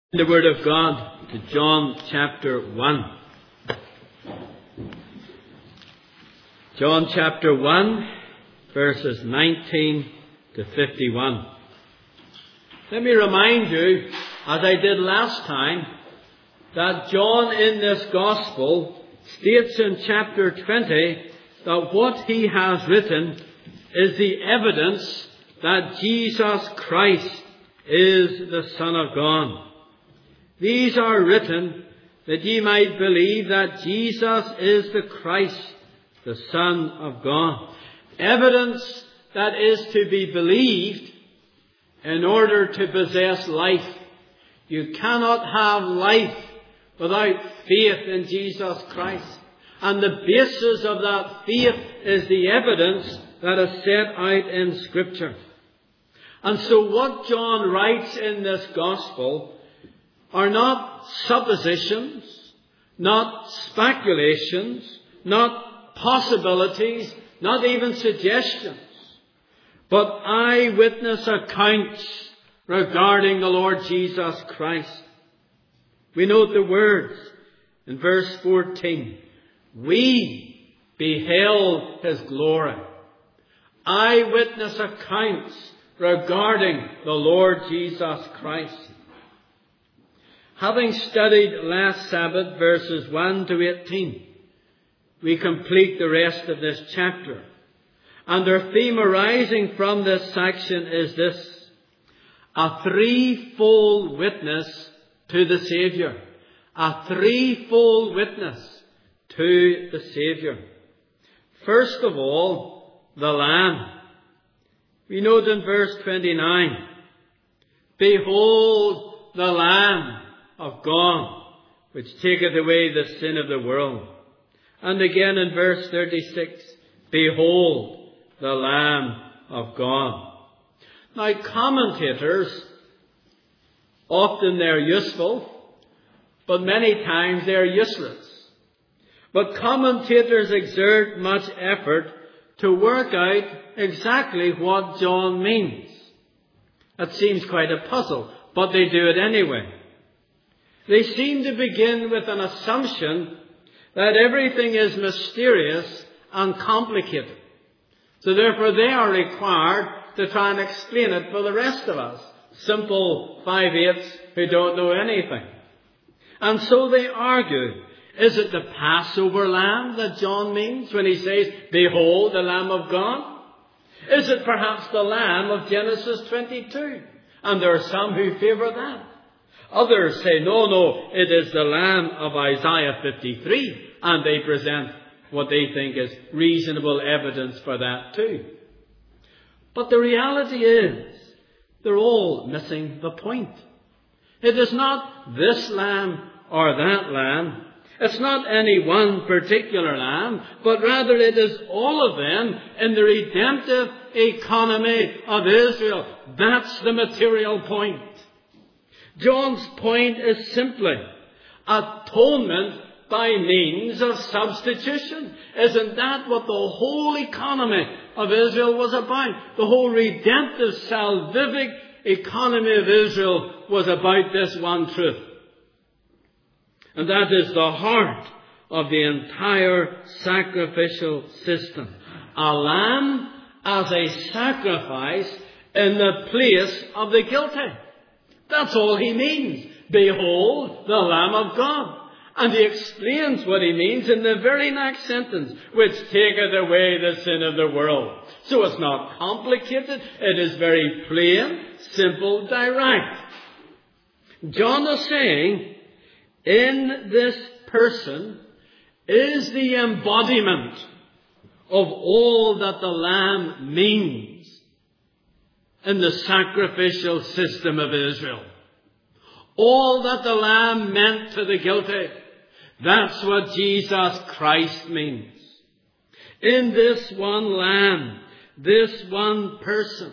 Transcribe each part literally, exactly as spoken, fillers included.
The Word of God to John chapter one. John chapter one, verses nineteen to fifty-one. Let me remind you, as I did last time, that John in this Gospel states in chapter twenty that what he has written is the evidence that Jesus Christ is the Son of God. These are written that ye might believe that Jesus is the Christ, the Son of God. Evidence that is to be believed in order to possess life. You cannot have life without faith in Jesus Christ. And the basis of that faith is the evidence that is set out in Scripture. And so what John writes in this Gospel are not suppositions, not speculations, not possibilities, not even suggestions, but eyewitness accounts regarding the Lord Jesus Christ. We note the words in verse fourteen. We beheld His glory. Eyewitness accounts regarding the Lord Jesus Christ. Having studied last Sabbath verses one to eighteen, we complete the rest of this chapter. And our theme arising from this section is this: a threefold witness to the Saviour. A threefold witness to the Saviour. First of all, the Lamb. We note in verse twenty-nine, behold the Lamb of God, which taketh away the sin of the world. And again in verse thirty-six, behold the Lamb of God. Now commentators, often they're useful, but many times they're useless. But commentators exert much effort to work out exactly what John means. That seems quite a puzzle, but they do it anyway. They seem to begin with an assumption that everything is mysterious and complicated. So therefore they are required to try and explain it for the rest of us, simple five-eighths who don't know anything. And so they argue, is it the Passover lamb that John means when he says, behold the Lamb of God? Is it perhaps the lamb of Genesis twenty-two? And there are some who favour that. Others say, no, no, it is the Lamb of Isaiah fifty-three. And they present what they think is reasonable evidence for that too. But the reality is, they're all missing the point. It is not this lamb or that lamb. It's not any one particular lamb, but rather it is all of them in the redemptive economy of Israel. That's the material point. John's point is simply atonement by means of substitution. Isn't that what the whole economy of Israel was about? The whole redemptive, salvific economy of Israel was about this one truth. And that is the heart of the entire sacrificial system. A lamb as a sacrifice in the place of the guilty. That's all he means. Behold the Lamb of God. And he explains what he means in the very next sentence, which taketh away the sin of the world. So it's not complicated. It is very plain, simple, direct. John is saying, in this person is the embodiment of all that the Lamb means in the sacrificial system of Israel. All that the Lamb meant to the guilty, that's what Jesus Christ means. In this one Lamb, this one person,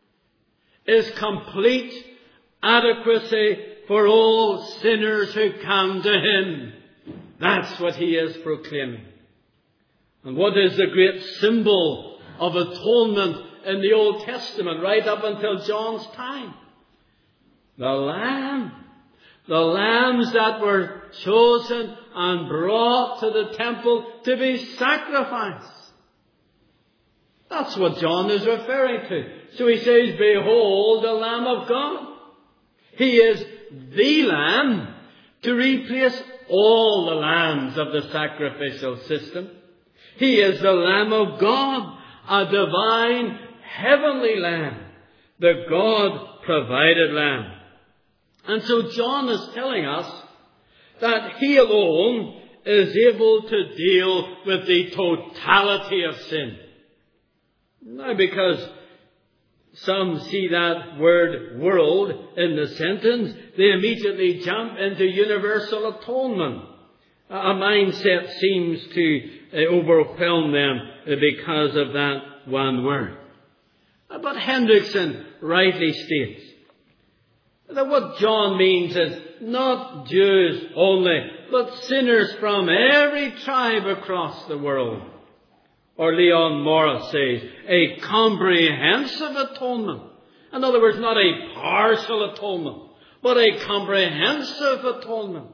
is complete adequacy for all sinners who come to Him. That's what He is proclaiming. And what is the great symbol of atonement in the Old Testament right up until John's time? The Lamb The lambs that were chosen and brought to the temple to be sacrificed. That's what John is referring to. So he says, behold the Lamb of God. He is the Lamb to replace all the lambs of the sacrificial system. He is the Lamb of God, a divine heavenly Lamb, the God-provided Lamb. And so John is telling us that he alone is able to deal with the totality of sin. Now, because some see that word world in the sentence, they immediately jump into universal atonement. A mindset seems to overwhelm them because of that one word. But Hendrickson rightly states that what John means is not Jews only, but sinners from every tribe across the world. Or Leon Morris says, a comprehensive atonement. In other words, not a partial atonement, but a comprehensive atonement.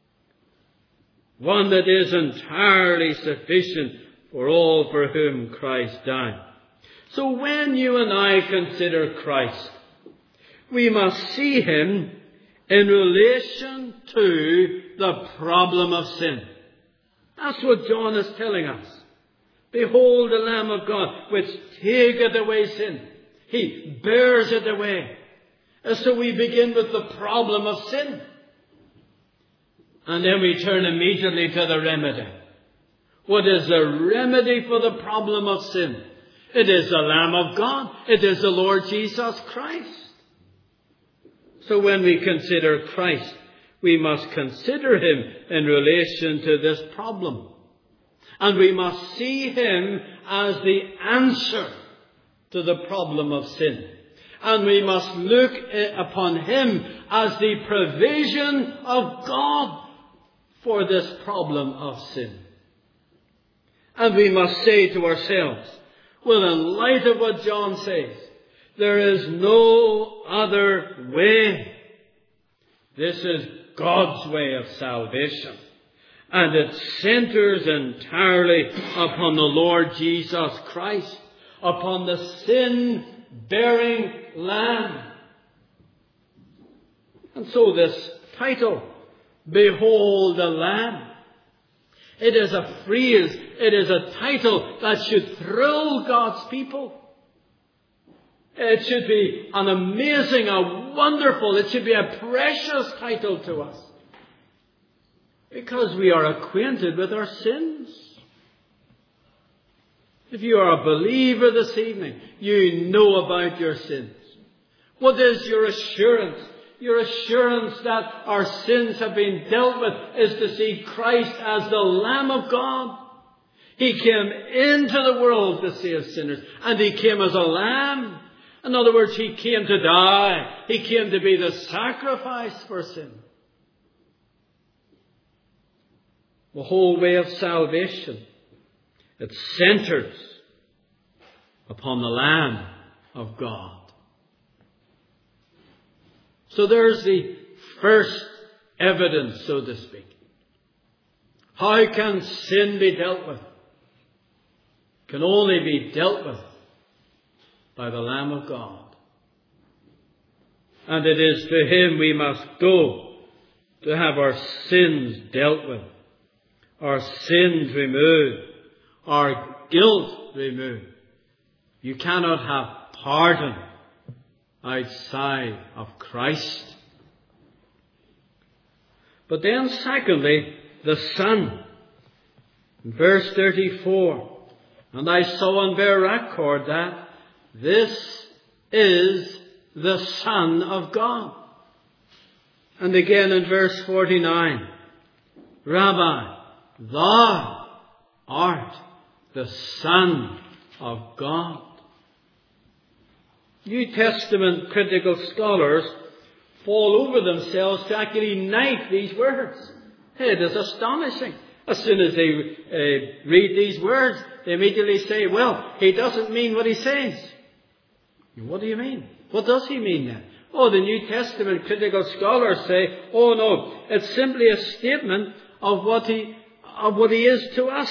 One that is entirely sufficient for all for whom Christ died. So when you and I consider Christ, we must see him in relation to the problem of sin. That's what John is telling us. Behold the Lamb of God, which taketh away sin. He bears it away. And so we begin with the problem of sin. And then we turn immediately to the remedy. What is the remedy for the problem of sin? It is the Lamb of God. It is the Lord Jesus Christ. So when we consider Christ, we must consider him in relation to this problem. And we must see him as the answer to the problem of sin. And we must look upon him as the provision of God for this problem of sin. And we must say to ourselves, well, in light of what John says, there is no other way. This is God's way of salvation. And it centers entirely upon the Lord Jesus Christ, upon the sin-bearing Lamb. And so this title, Behold the Lamb, it is a phrase, it is a title that should thrill God's people. It should be an amazing, a wonderful, it should be a precious title to us. Because we are acquainted with our sins. If you are a believer this evening, you know about your sins. What is your assurance? Your assurance that our sins have been dealt with is to see Christ as the Lamb of God. He came into the world to save sinners, and he came as a lamb. In other words, he came to die. He came to be the sacrifice for sin. The whole way of salvation, it centers upon the Lamb of God. So there's the first evidence, so to speak. How can sin be dealt with? It can only be dealt with by the Lamb of God. And it is to him we must go to have our sins dealt with, our sins removed, our guilt removed. You cannot have pardon outside of Christ. But then secondly, the Son. In verse thirty-four, and I saw and bear record that this is the Son of God. And again in verse forty-nine, Rabbi, thou art the Son of God. New Testament critical scholars fall over themselves to actually knife these words. It is astonishing. As soon as they uh, read these words, they immediately say, well, he doesn't mean what he says. What do you mean? What does he mean then? Oh, the New Testament critical scholars say, oh no, it's simply a statement of what he, of what he is to us,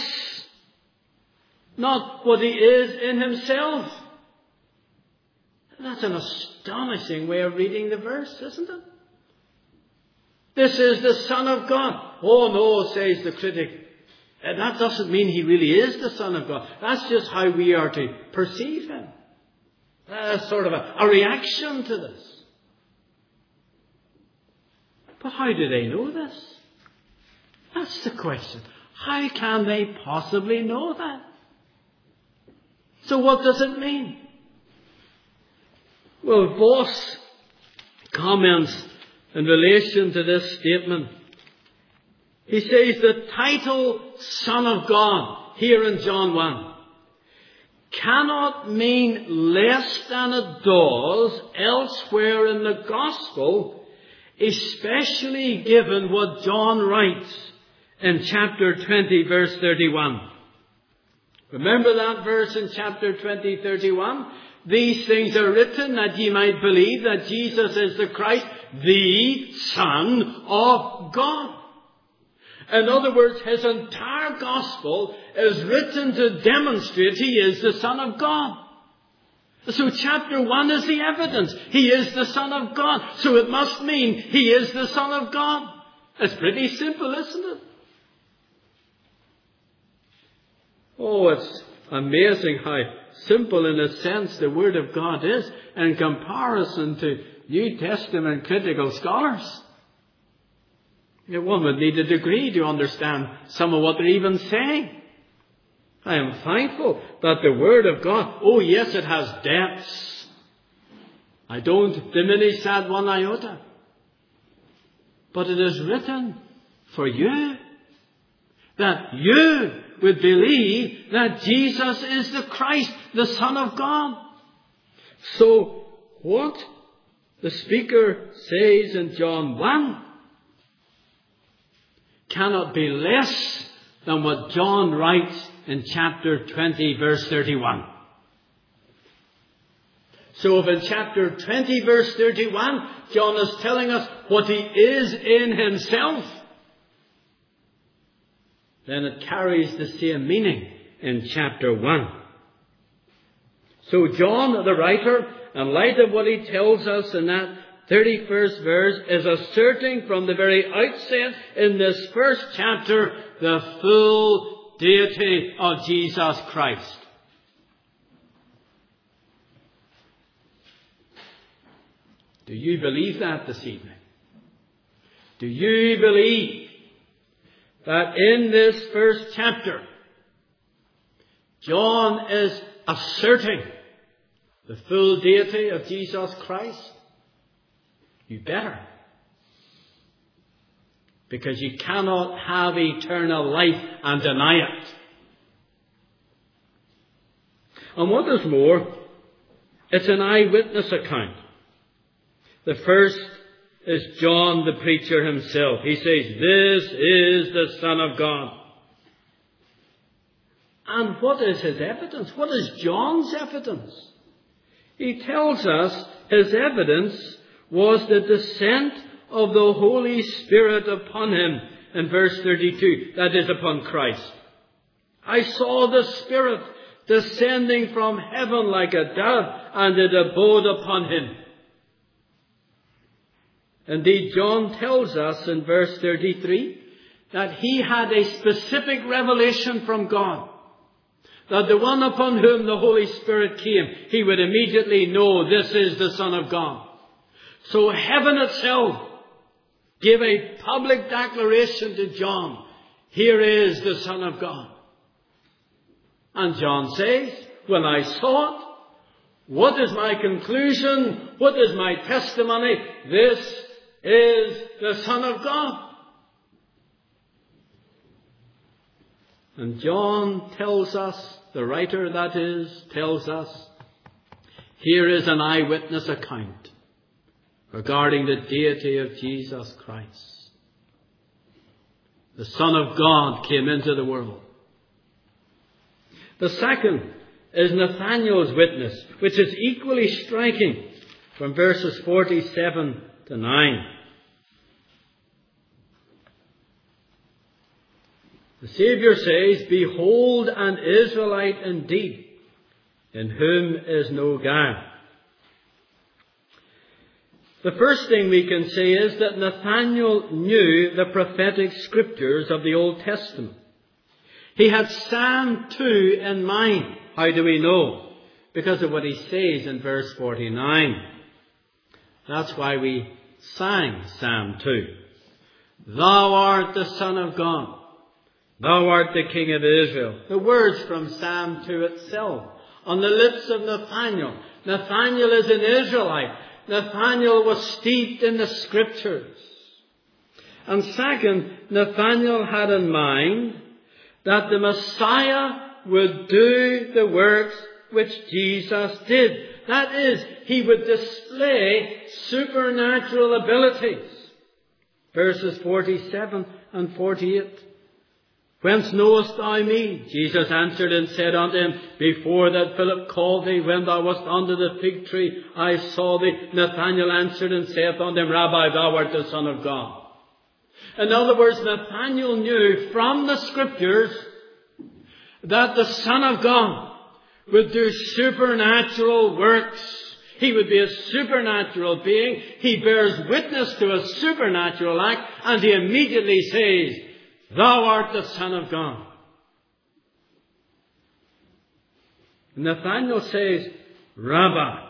not what he is in himself. That's an astonishing way of reading the verse, isn't it? This is the Son of God. Oh no, says the critic. That doesn't mean he really is the Son of God. That's just how we are to perceive him. That's sort of a, a reaction to this. But how do they know this? That's the question. How can they possibly know that? So what does it mean? Well, Voss comments in relation to this statement. He says the title Son of God here in John one cannot mean less than it does elsewhere in the Gospel, especially given what John writes in chapter twenty, verse thirty-one. Remember that verse in chapter twenty, thirty-one? These things are written that ye might believe that Jesus is the Christ, the Son of God. In other words, his entire gospel is written to demonstrate he is the Son of God. So chapter one is the evidence. He is the Son of God. So it must mean he is the Son of God. It's pretty simple, isn't it? Oh, it's amazing how simple in a sense the Word of God is in comparison to New Testament critical scholars. One would need a degree to understand some of what they're even saying. I am thankful that the Word of God, oh yes, it has depths. I don't diminish that one iota. But it is written for you, that you would believe that Jesus is the Christ, the Son of God. So what the speaker says in John one cannot be less than what John writes in chapter twenty, verse thirty-one. So if in chapter twenty, verse thirty-one, John is telling us what he is in himself, then it carries the same meaning in chapter one. So John, the writer, in light of what he tells us in that thirty-first verse, is asserting from the very outset in this first chapter the full deity of Jesus Christ. Do you believe that this evening? Do you believe that in this first chapter, John is asserting the full deity of Jesus Christ? You better. Because you cannot have eternal life and deny it. And what is more, it's an eyewitness account. The first is John the preacher himself. He says, this is the Son of God. And what is his evidence? What is John's evidence? He tells us his evidence was the descent of the Holy Spirit upon him in verse thirty-two, that is, upon Christ. I saw the Spirit descending from heaven like a dove, and it abode upon him. Indeed, John tells us in verse thirty-three that he had a specific revelation from God, that the one upon whom the Holy Spirit came, he would immediately know this is the Son of God. So heaven itself gave a public declaration to John, here is the Son of God. And John says, when I saw it, what is my conclusion? What is my testimony? This is the Son of God. And John tells us, the writer that is, tells us, here is an eyewitness account regarding the deity of Jesus Christ. The Son of God came into the world. The second is Nathanael's witness, which is equally striking. from verses forty-seven to nine. The Saviour says, "Behold an Israelite indeed, in whom is no guile." The first thing we can say is that Nathanael knew the prophetic scriptures of the Old Testament. He had Psalm two in mind. How do we know? Because of what he says in verse forty-nine. That's why we sang Psalm two. "Thou art the Son of God. Thou art the King of Israel." The words from Psalm two itself on the lips of Nathanael. Nathanael is an Israelite. Nathanael was steeped in the scriptures. And second, Nathanael had in mind that the Messiah would do the works which Jesus did. That is, he would display supernatural abilities. Verses forty-seven and forty-eight. "Whence knowest thou me?" Jesus answered and said unto him, "Before that Philip called thee, when thou wast under the fig tree, I saw thee." Nathanael answered and saith unto him, "Rabbi, thou art the Son of God." In other words, Nathanael knew from the scriptures that the Son of God would do supernatural works. He would be a supernatural being. He bears witness to a supernatural act, and he immediately says, "Thou art the Son of God." Nathanael says, "Rabbi."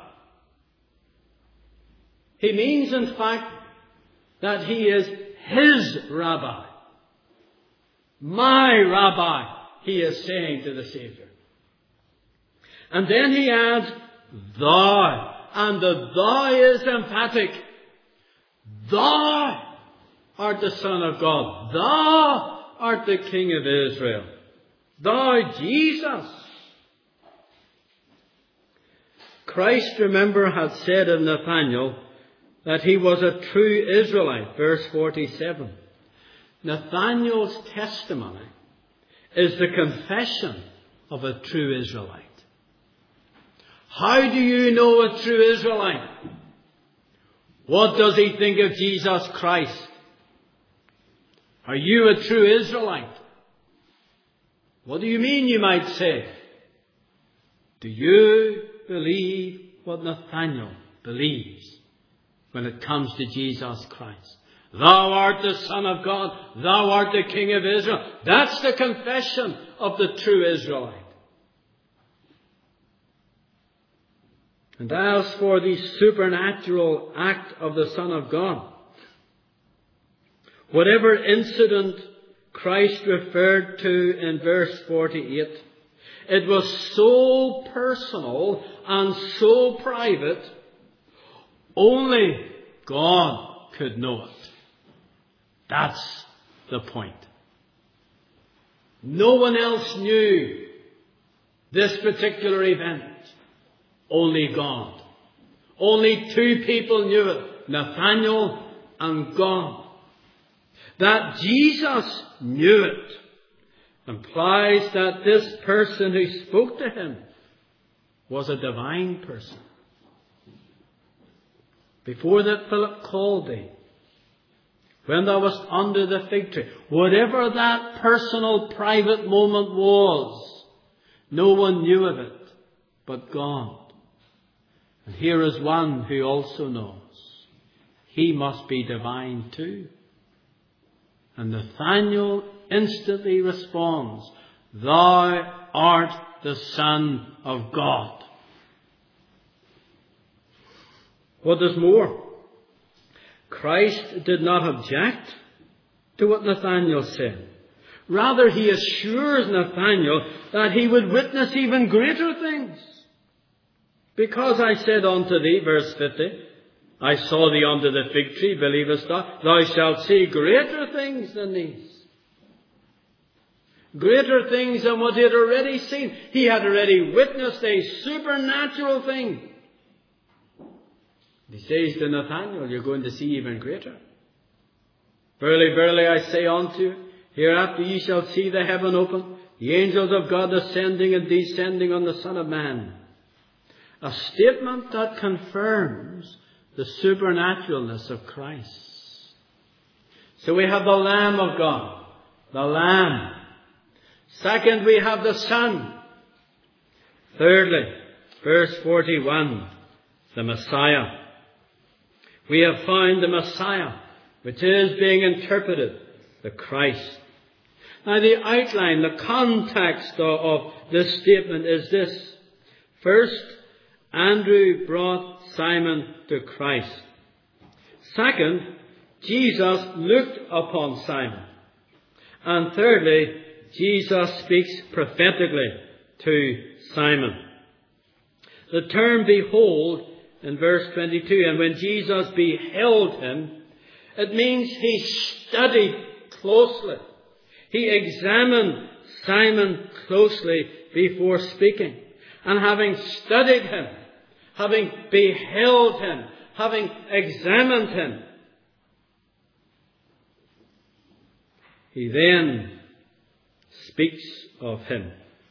He means, in fact, that he is his rabbi. My rabbi, he is saying to the Saviour. And then he adds, "Thou." And the thou is emphatic. Thou art the Son of God. Thou art the King of Israel. Thou, Jesus. Christ, remember, had said of Nathanael that he was a true Israelite. Verse forty-seven. Nathanael's testimony is the confession of a true Israelite. How do you know a true Israelite? What does he think of Jesus Christ? Are you a true Israelite? What do you mean, you might say? Do you believe what Nathanael believes when it comes to Jesus Christ? Thou art the Son of God. Thou art the King of Israel. That's the confession of the true Israelite. And as for the supernatural act of the Son of God, whatever incident Christ referred to in verse forty-eight, it was so personal and so private, only God could know it. That's the point. No one else knew this particular event. Only God. Only two people knew it. Nathanael and God. That Jesus knew it implies that this person who spoke to him was a divine person. Before that Philip called thee, when thou wast under the fig tree, whatever that personal private moment was, no one knew of it but God. And here is one who also knows. He must be divine too. And Nathanael instantly responds, "Thou art the Son of God." What is more, Christ did not object to what Nathanael said. Rather, he assures Nathanael that he would witness even greater things. "Because I said unto thee," verse fifty, "I saw thee under the fig tree, believest thou? Thou shalt see greater things than these." Greater things than what he had already seen. He had already witnessed a supernatural thing. He says to Nathanael, "You're going to see even greater. Verily, verily, I say unto you, hereafter ye shall see the heaven open, the angels of God ascending and descending on the Son of Man." A statement that confirms the supernaturalness of Christ. So we have the Lamb of God, the Lamb. Second, we have the Son. Thirdly, verse forty-one, the Messiah. We have found the Messiah, which is being interpreted, the Christ. Now the outline, the context of, of this statement is this. First, Andrew brought Simon to Christ. Second, Jesus looked upon Simon. And thirdly, Jesus speaks prophetically to Simon. The term behold in verse twenty-two, and when Jesus beheld him, it means he studied closely. He examined Simon closely before speaking. And having studied him, having beheld him, having examined him, he then speaks of him.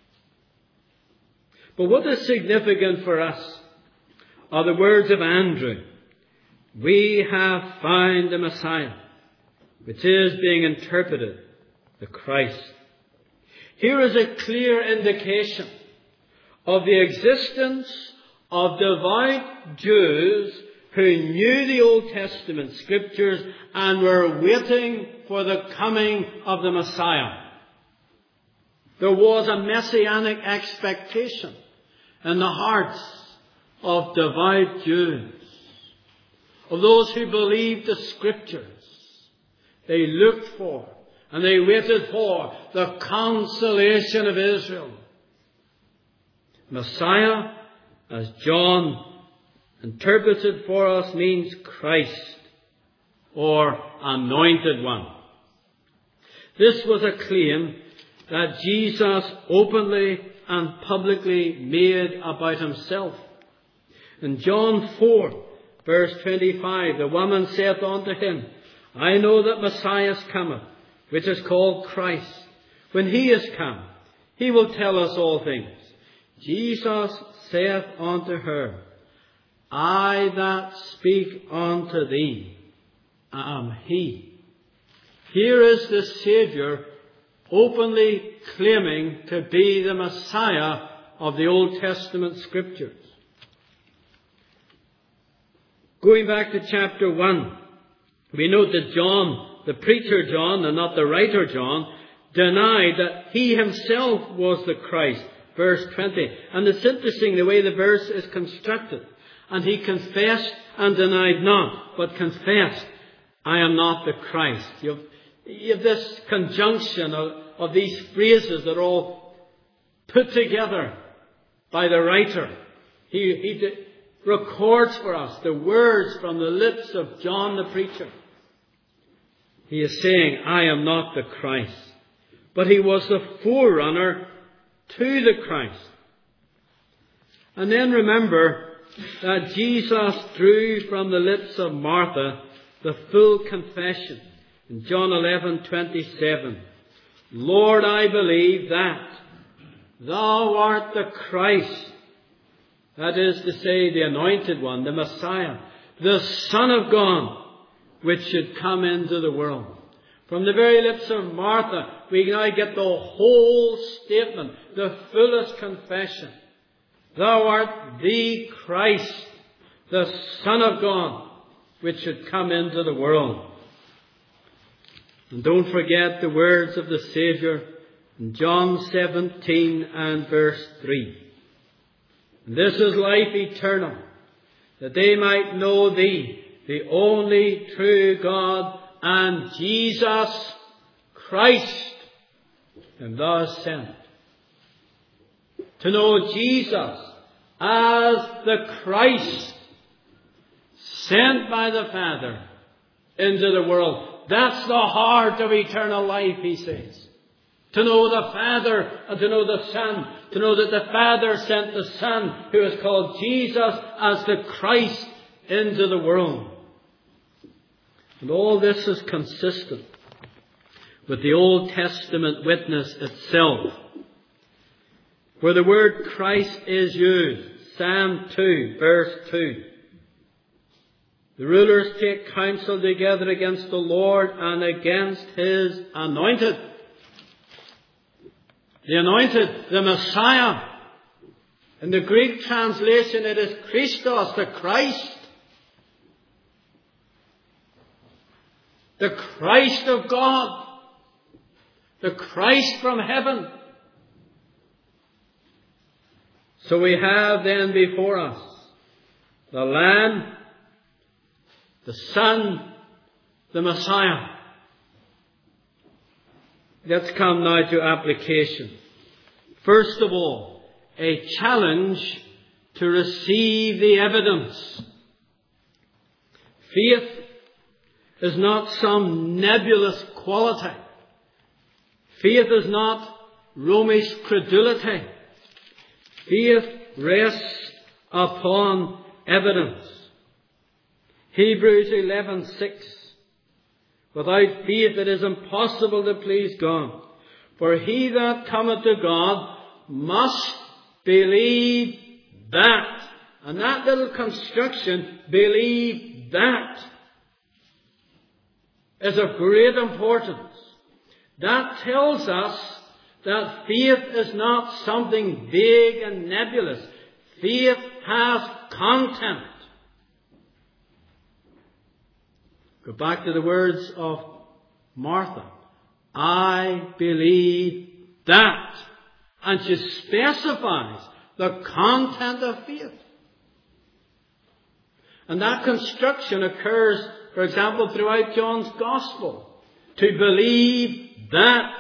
But what is significant for us are the words of Andrew. We have found the Messiah, which is being interpreted, the Christ. Here is a clear indication of the existence of devout Jews who knew the Old Testament scriptures and were waiting for the coming of the Messiah. There was a messianic expectation in the hearts of devout Jews, of those who believed the scriptures. They looked for and they waited for the consolation of Israel. Messiah, as John interpreted for us, means Christ, or Anointed One. This was a claim that Jesus openly and publicly made about himself. In John four, verse twenty-five, the woman saith unto him, I know that Messiah cometh, which is called Christ. When he is come, he will tell us all things. Jesus saith unto her, I that speak unto thee am he. Here is the Saviour openly claiming to be the Messiah of the Old Testament scriptures. Going back to chapter one, we note that John, the preacher John, and not the writer John, denied that he himself was the Christ. Verse twenty. And it's interesting the way the verse is constructed. And he confessed and denied not, but confessed, I am not the Christ. You have, you have this conjunction of, of these phrases that are all put together by the writer. He, he did, records for us the words from the lips of John the preacher. He is saying, I am not the Christ. But he was the forerunner to the Christ. And then remember that Jesus drew from the lips of Martha the full confession in John eleven twenty-seven. Lord, I believe that thou art the Christ, that is to say, the Anointed One, the Messiah, the Son of God, which should come into the world. From the very lips of Martha, we now get the whole statement, the fullest confession. Thou art the Christ, the Son of God, which should come into the world. And don't forget the words of the Saviour in John seventeen and verse three. This is life eternal, that they might know thee, the only true God, and Jesus Christ, whom thou hast sent. To know Jesus as the Christ sent by the Father into the world. That's the heart of eternal life, he says. To know the Father and to know the Son. To know that the Father sent the Son, who is called Jesus, as the Christ into the world. And all this is consistent with the Old Testament witness itself, where the word Christ is used Psalm two, verse two. The rulers take counsel together against the Lord and against His anointed. The anointed, the Messiah. In the Greek translation it is Christos, the Christ. The Christ of God. The Christ from heaven. So we have then before us the Lamb, the Son, the Messiah. Let's come now to application. First of all, a challenge to receive the evidence. Faith is not some nebulous quality. Faith is not Romish credulity. Faith rests upon evidence. Hebrews eleven six. Without faith it is impossible to please God. For he that cometh to God must believe that. And that little construction, believe that, is of great importance. That tells us that faith is not something vague and nebulous. Faith has content. Go back to the words of Martha. I believe that. And she specifies the content of faith. And that construction occurs, for example, throughout John's Gospel. To believe that.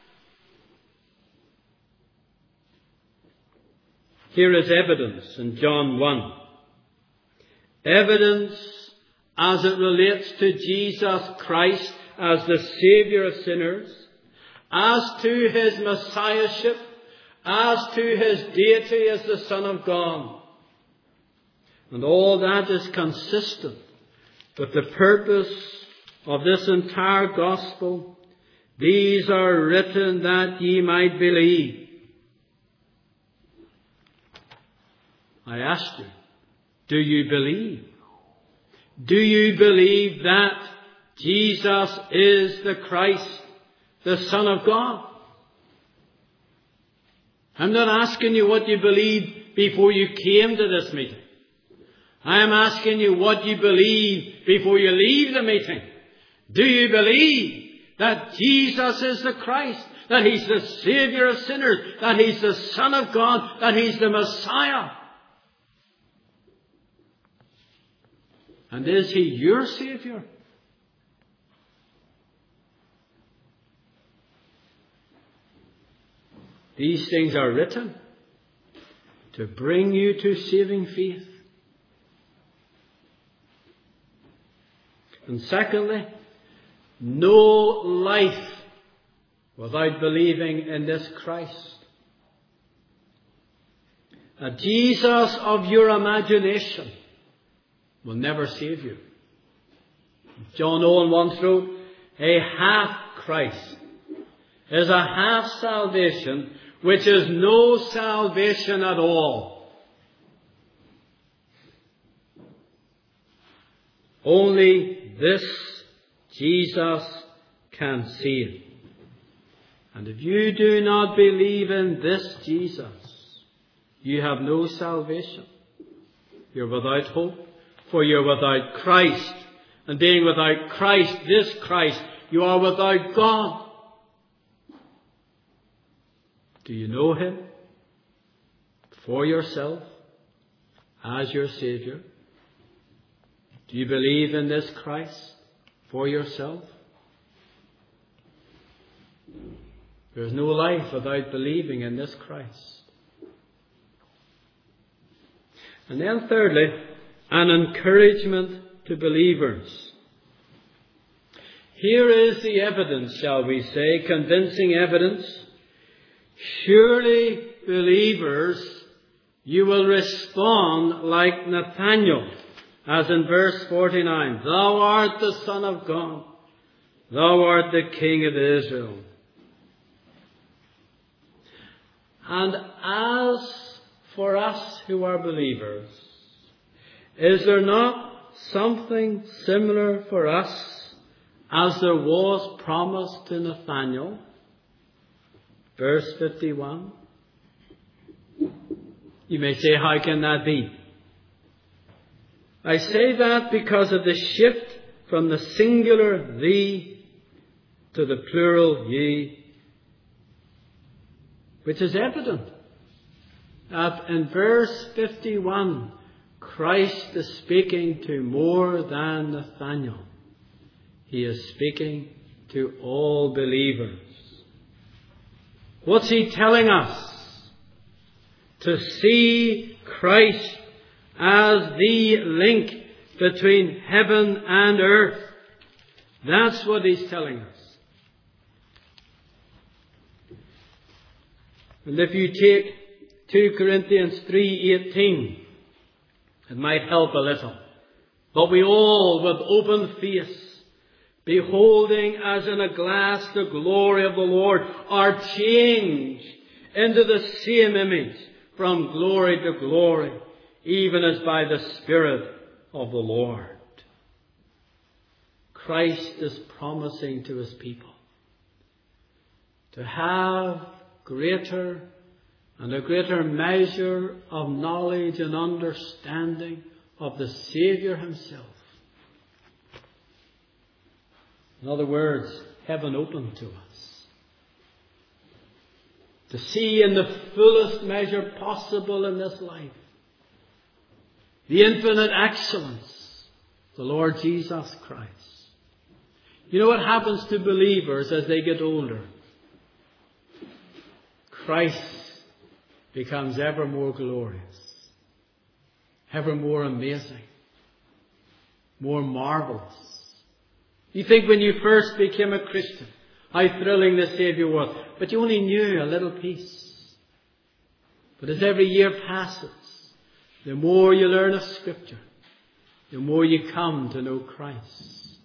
Here is evidence in John one. Evidence as it relates to Jesus Christ as the Saviour of sinners, as to His Messiahship, as to His deity as the Son of God. And all that is consistent with the purpose of this entire Gospel. These are written that ye might believe. I ask you, do you believe? Do you believe that Jesus is the Christ, the Son of God? I'm not asking you what you believed before you came to this meeting. I am asking you what you believe before you leave the meeting. Do you believe that Jesus is the Christ, that He's the Saviour of sinners, that He's the Son of God, that He's the Messiah? And is He your Saviour? These things are written to bring you to saving faith. And secondly, no life without believing in this Christ. A Jesus of your imagination will never save you. John Owen once wrote, a half Christ is a half salvation which is no salvation at all. Only this Jesus can save. And if you do not believe in this Jesus, you have no salvation. You're without hope, for you're without Christ. And being without Christ, this Christ, you are without God. Do you know Him for yourself as your Saviour? Do you believe in this Christ for yourself? There is no life without believing in this Christ. And then thirdly, an encouragement to believers. Here is the evidence, shall we say, convincing evidence. Surely, believers, you will respond like Nathanael, as in verse forty-nine. Thou art the Son of God. Thou art the King of Israel. And as for us who are believers? Is there not something similar for us as there was promised to Nathanael? Verse fifty-one. You may say, how can that be? I say that because of the shift from the singular thee to the plural ye, which is evident that in verse fifty-one, Christ is speaking to more than Nathanael. He is speaking to all believers. What's he telling us? To see Christ as the link between heaven and earth. That's what he's telling us. And if you take two Corinthians three eighteen, it might help a little. But we all, with open face, beholding as in a glass the glory of the Lord, are changed into the same image from glory to glory, even as by the Spirit of the Lord. Christ is promising to his people to have greater and a greater measure of knowledge and understanding of the Saviour himself. In other words, heaven open to us. To see in the fullest measure possible in this life the infinite excellence of the Lord Jesus Christ. You know what happens to believers as they get older? Christ becomes ever more glorious, ever more amazing, more marvelous. You think when you first became a Christian, how thrilling the Saviour was, but you only knew a little piece. But as every year passes, the more you learn of Scripture, the more you come to know Christ.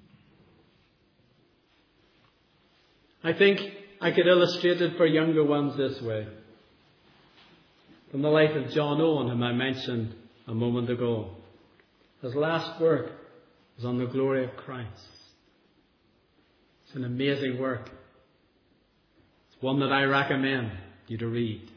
I think I could illustrate it for younger ones this way. From the life of John Owen, whom I mentioned a moment ago. His last work was on the glory of Christ. It's an amazing work. It's one that I recommend you to read.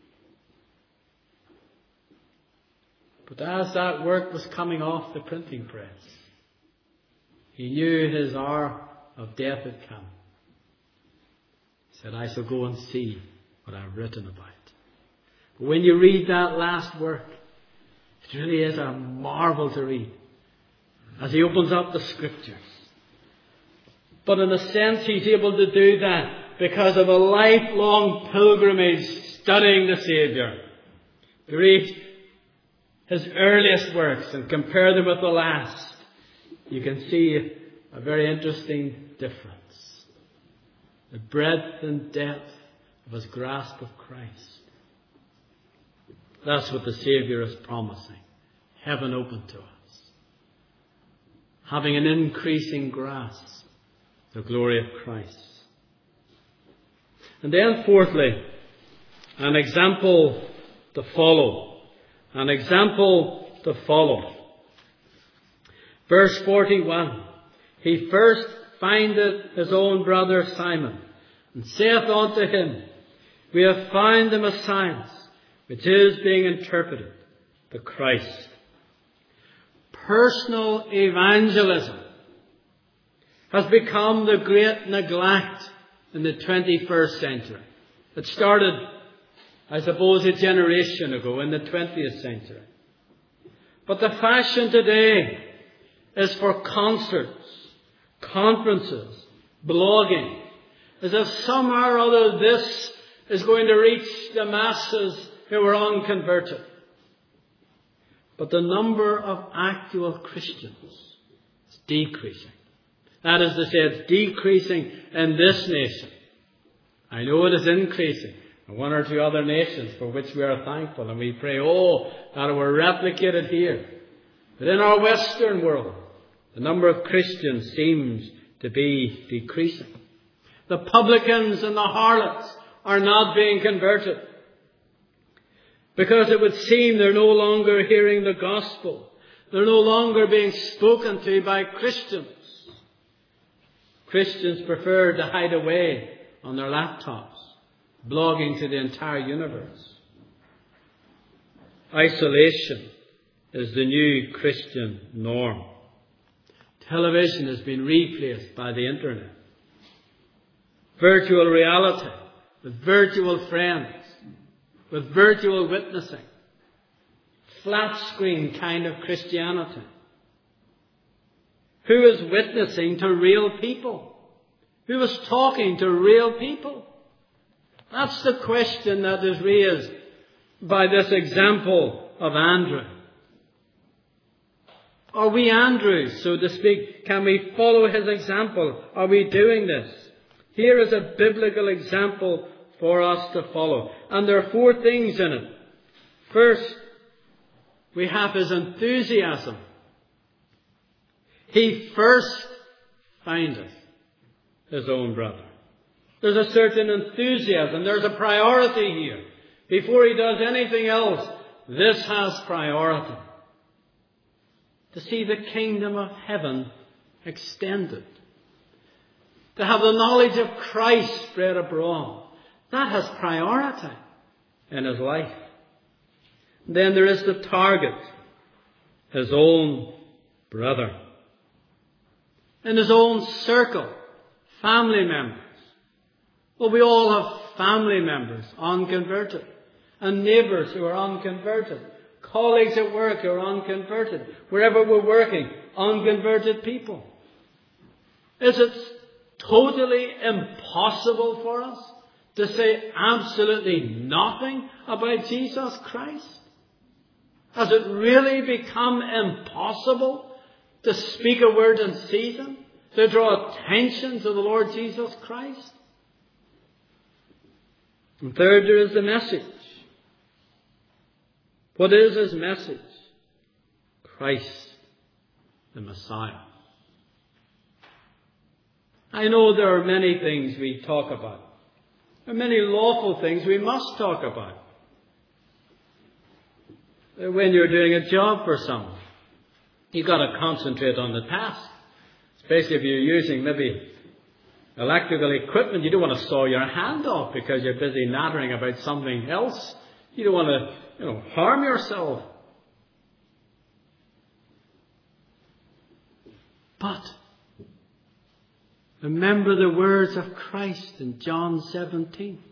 But as that work was coming off the printing press, he knew his hour of death had come. He said, I shall go and see what I've written about. But when you read that last work, it really is a marvel to read as he opens up the Scriptures. But in a sense, he's able to do that because of a lifelong pilgrimage studying the Saviour. To read his earliest works and compare them with the last, you can see a very interesting difference. The breadth and depth of his grasp of Christ. That's what the Saviour is promising. Heaven open to us. Having an increasing grasp of the glory of Christ. And then fourthly, an example to follow. An example to follow. Verse forty-one. He first findeth his own brother Simon, and saith unto him, We have found the Messiah, which is being interpreted, the Christ. Personal evangelism has become the great neglect in the twenty-first century. It started, I suppose, a generation ago in the twentieth century. But the fashion today is for concerts, conferences, blogging, as if somehow or other this is going to reach the masses who are unconverted. But the number of actual Christians is decreasing. That is to say, it's decreasing in this nation. I know it is increasing in one or two other nations for which we are thankful, and we pray, oh, that it were replicated here. But in our Western world, the number of Christians seems to be decreasing. The publicans and the harlots are not being converted. Because it would seem they're no longer hearing the gospel. They're no longer being spoken to by Christians. Christians prefer to hide away on their laptops, blogging to the entire universe. Isolation is the new Christian norm. Television has been replaced by the internet. Virtual reality, with virtual friends, with virtual witnessing. Flat screen kind of Christianity. Who is witnessing to real people? Who is talking to real people? That's the question that is raised by this example of Andrew. Are we Andrews, so to speak? Can we follow his example? Are we doing this? Here is a biblical example for us to follow. And there are four things in it. First, we have his enthusiasm. He first findeth his own brother. There's a certain enthusiasm. There's a priority here. Before he does anything else, this has priority. To see the kingdom of heaven extended. To have the knowledge of Christ spread abroad. That has priority in his life. Then there is the target, his own brother. In his own circle, family members. Well, we all have family members, unconverted. And neighbours who are unconverted. Colleagues at work who are unconverted. Wherever we're working, unconverted people. Is it totally impossible for us to say absolutely nothing about Jesus Christ? Has it really become impossible to speak a word in season? To draw attention to the Lord Jesus Christ? And third, there is the message. What is his message? Christ, the Messiah. I know there are many things we talk about. There are many lawful things we must talk about. When you're doing a job for someone, you've got to concentrate on the task. Especially if you're using maybe electrical equipment, you don't want to saw your hand off because you're busy nattering about something else. You don't want to, you know, harm yourself. But remember the words of Christ in John seventeen.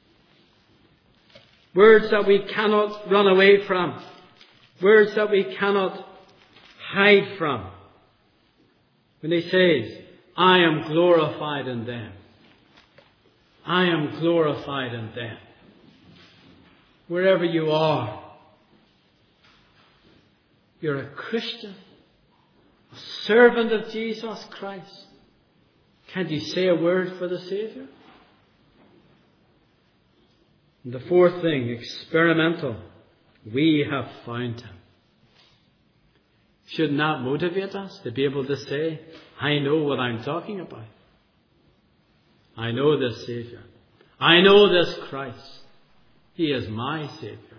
Words that we cannot run away from. Words that we cannot hide from. When he says, I am glorified in them. I am glorified in them. Wherever you are, you're a Christian, a servant of Jesus Christ. Can't you say a word for the Saviour? And the fourth thing, experimental. We have found him. Shouldn't that motivate us to be able to say, I know what I'm talking about. I know this Saviour. I know this Christ. He is my Saviour.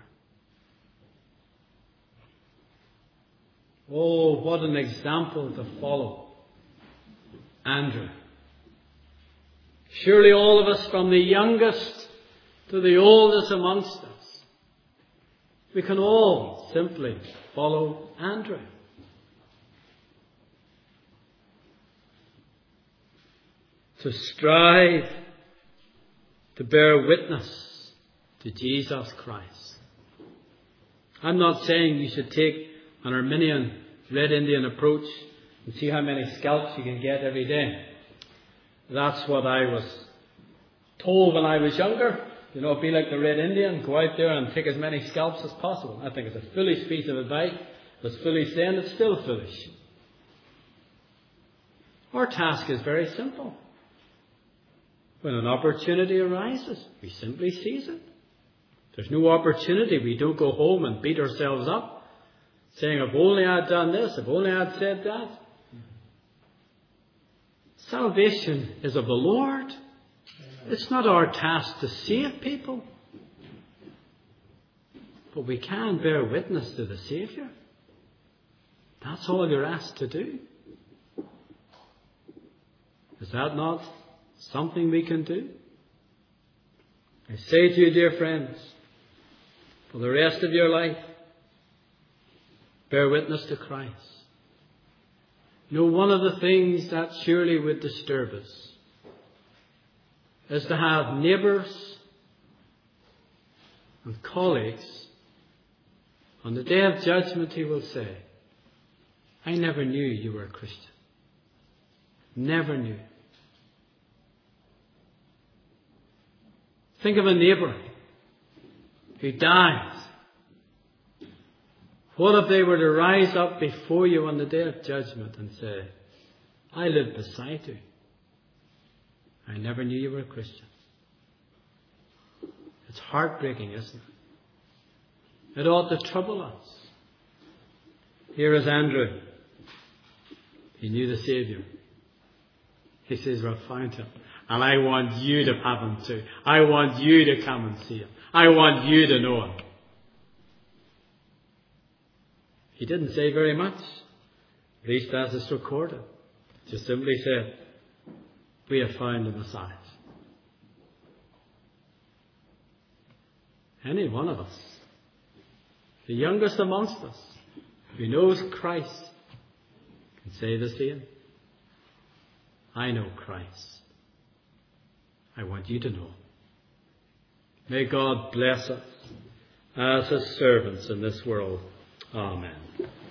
Oh, what an example to follow. Andrew. Surely all of us, from the youngest to the oldest amongst us, we can all simply follow Andrew. To strive to bear witness to Jesus Christ. I'm not saying you should take an Arminian Red Indian approach and see how many scalps you can get every day. That's what I was told when I was younger. You know, be like the Red Indian, go out there and take as many scalps as possible. I think it's a foolish piece of advice. It's foolish then, it's still foolish. Our task is very simple. When an opportunity arises, we simply seize it. If there's no opportunity, we don't go home and beat ourselves up, saying, if only I'd done this, if only I'd said that. Salvation is of the Lord. It's not our task to save people. But we can bear witness to the Saviour. That's all you're asked to do. Is that not something we can do? I say to you, dear friends, for the rest of your life, bear witness to Christ. You know, one of the things that surely would disturb us is to have neighbours and colleagues on the day of judgment who will say, I never knew you were a Christian. Never knew. Think of a neighbour who dies. What if they were to rise up before you on the day of judgment and say, I lived beside you. I never knew you were a Christian. It's heartbreaking, isn't it? It ought to trouble us. Here is Andrew. He knew the Saviour. He says, well, I found him. And I want you to have him too. I want you to come and see him. I want you to know him. He didn't say very much, at least as it's recorded. Just simply said, we have found the Messiah. Any one of us, the youngest amongst us, who knows Christ, can say the same. I know Christ. I want you to know. May God bless us as His servants in this world. Amen.